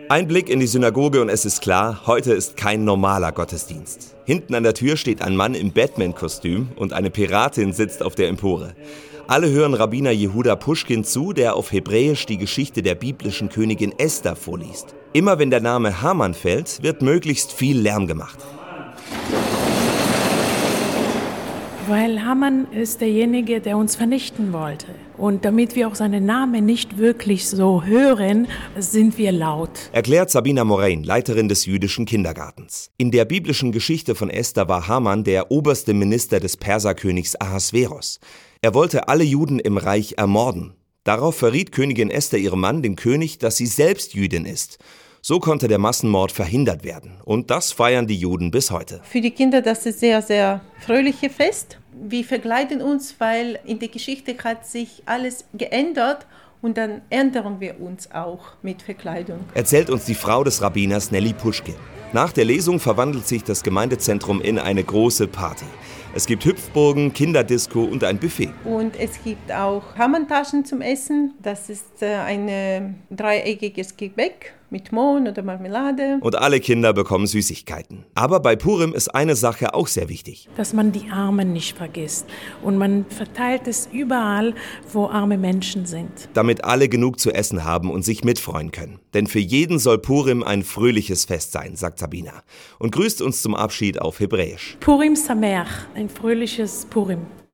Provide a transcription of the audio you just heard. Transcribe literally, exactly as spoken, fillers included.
Ein Blick in die Synagoge und es ist klar, heute ist kein normaler Gottesdienst. Hinten an der Tür steht ein Mann im Batman-Kostüm und eine Piratin sitzt auf der Empore. Alle hören Rabbiner Jehuda Puschkin zu, der auf Hebräisch die Geschichte der biblischen Königin Esther vorliest. Immer wenn der Name Haman fällt, wird möglichst viel Lärm gemacht. Weil Haman ist derjenige, der uns vernichten wollte. Und damit wir auch seinen Namen nicht wirklich so hören, sind wir laut. Erklärt Sabina Morain, Leiterin des jüdischen Kindergartens. In der biblischen Geschichte von Esther war Haman der oberste Minister des Perserkönigs Ahasveros. Er wollte alle Juden im Reich ermorden. Darauf verriet Königin Esther ihrem Mann, dem König, dass sie selbst Jüdin ist. So konnte der Massenmord verhindert werden. Und das feiern die Juden bis heute. Für die Kinder das ist sehr, sehr fröhliche Fest. Wir verkleiden uns, weil in der Geschichte hat sich alles geändert und dann ändern wir uns auch mit Verkleidung. Erzählt uns die Frau des Rabbiners Nelly Puschkin. Nach der Lesung verwandelt sich das Gemeindezentrum in eine große Party. Es gibt Hüpfburgen, Kinderdisco und ein Buffet. Und es gibt auch Hamantaschen zum Essen. Das ist ein dreieckiges Gebäck mit Mohn oder Marmelade. Und alle Kinder bekommen Süßigkeiten. Aber bei Purim ist eine Sache auch sehr wichtig. Dass man die Armen nicht vergisst. Und man verteilt es überall, wo arme Menschen sind. Damit alle genug zu essen haben und sich mitfreuen können. Denn für jeden soll Purim ein fröhliches Fest sein, sagt Sabina. Und grüßt uns zum Abschied auf Hebräisch. Purim Sameach, ein fröhliches Purim.